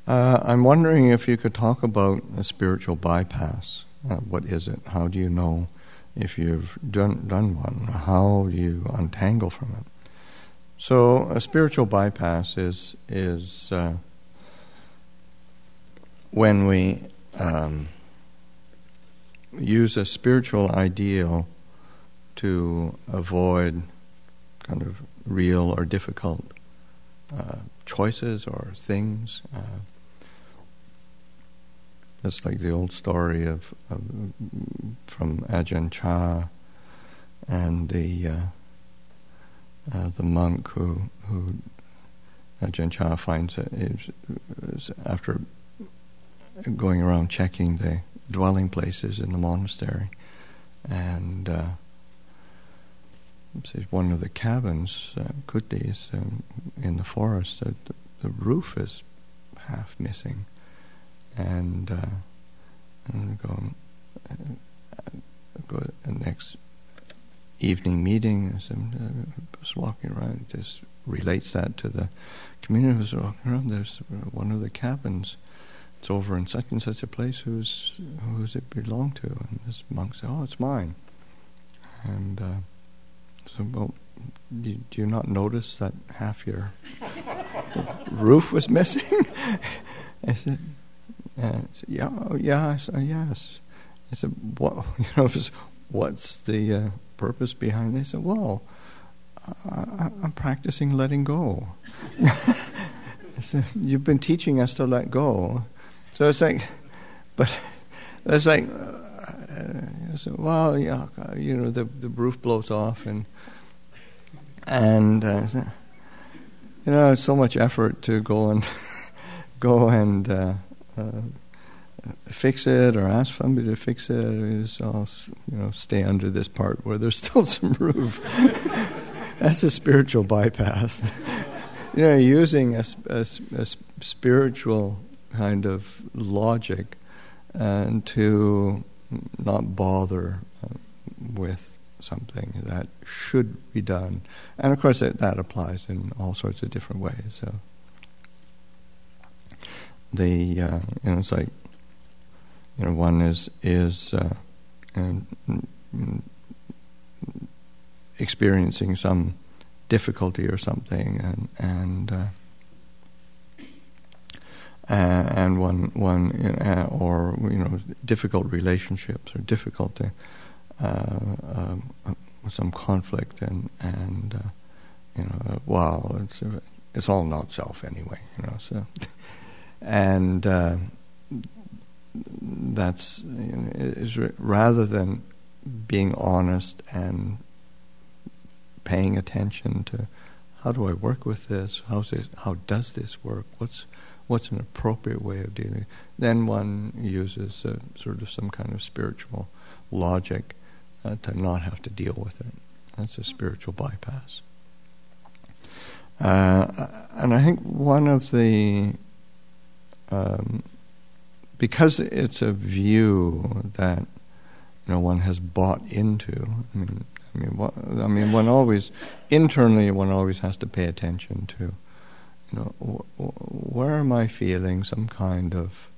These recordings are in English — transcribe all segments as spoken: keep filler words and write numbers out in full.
Uh, I'm wondering if you could talk about a spiritual bypass. Uh, what is it? How do you know if you've done done one? How do you untangle from it? So a spiritual bypass is is uh, when we um, use a spiritual ideal to avoid kind of real or difficult uh, choices or things. Uh, it's like the old story of, of from Ajahn Chah and the uh, uh, the monk who who Ajahn Chah finds it is, is after going around checking the dwelling places in the monastery, and uh, one of the cabins, uh, kutis, um, in the forest, uh, the, the roof is half missing, and uh, and go, uh, go to the next evening meeting. And uh, was walking around. Just relates that to the community. Was walking around. There's one of the cabins. It's over in such and such a place. Who's who's it belong to? And this monk said, "Oh, it's mine." And uh, so, well, do, do you not notice that half your roof was missing? I said, uh, I said, "Yeah, oh, yeah, I said, yes." I said, "What? You know, what's the uh, purpose behind it?" They said, "Well, I, I'm practicing letting go." I said, "You've been teaching us to let go." So it's like, but it's like, uh, I said, well, yeah, you know, the the roof blows off, and and uh, you know, it's so much effort to go and go and uh, uh, fix it or ask somebody to fix it. It's all, you know, stay under this part where there's still some roof. That's a spiritual bypass. You know, using a, a, a spiritual kind of logic and to not bother uh, with something that should be done. And of course it, that applies in all sorts of different ways. So the uh, you know, it's like, you know, one is is uh, and, mm, experiencing some difficulty or something, and and uh, uh, and one one uh, or you know, difficult relationships or difficulty, uh, um, uh, some conflict, and and uh, you know, well, it's it's all not self anyway, you know. So and uh, that's, you know, is rather than being honest and paying attention to how do I work with this? How's this? How does this work? What's what's an appropriate way of dealing? Then one uses a, sort of some kind of spiritual logic uh, to not have to deal with it. That's a spiritual bypass. Uh, and I think one of the um, because it's a view that, you know, one has bought into. I mean. I mean, what, I mean, one always, internally, one always has to pay attention to, you know, wh- wh- where am I feeling some kind of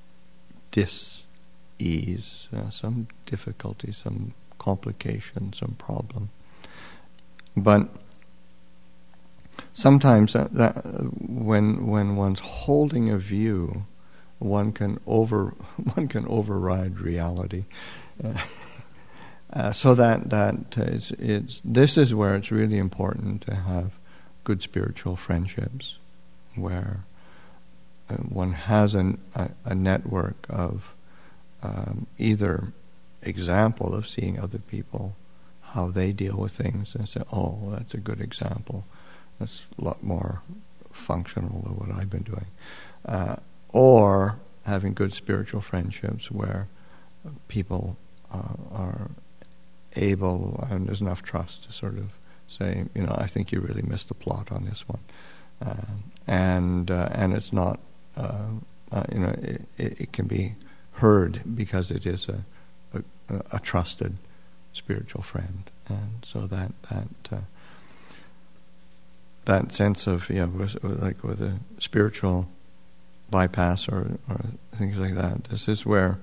dis-ease, uh, some difficulty, some complication, some problem. But sometimes that, that when when one's holding a view, one can over one can override reality. Uh, Uh, so that that uh, it's, it's this is where it's really important to have good spiritual friendships, where uh, one has an, a, a network of um, either example of seeing other people, how they deal with things, and say, oh, well, that's a good example. That's a lot more functional than what I've been doing. Uh, or having good spiritual friendships where people uh, are able, and there's enough trust to sort of say, you know, I think you really missed the plot on this one, uh, and uh, and it's not, uh, uh, you know, it, it can be heard because it is a a, a trusted spiritual friend, and so that that uh, that sense of, you know, with, like with a spiritual bypass or, or things like that. This is where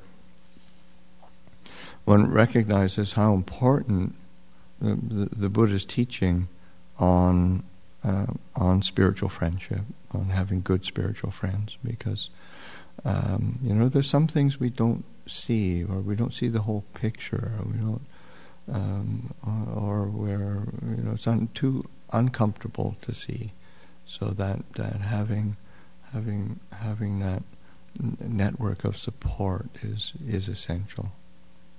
one recognizes how important the, the, the Buddha's teaching on uh, on spiritual friendship, on having good spiritual friends, because um, you know, there's some things we don't see, or we don't see the whole picture, or we don't, um, or, or we're, you know, it's un, too uncomfortable to see. So that that having having having that n- network of support is is essential.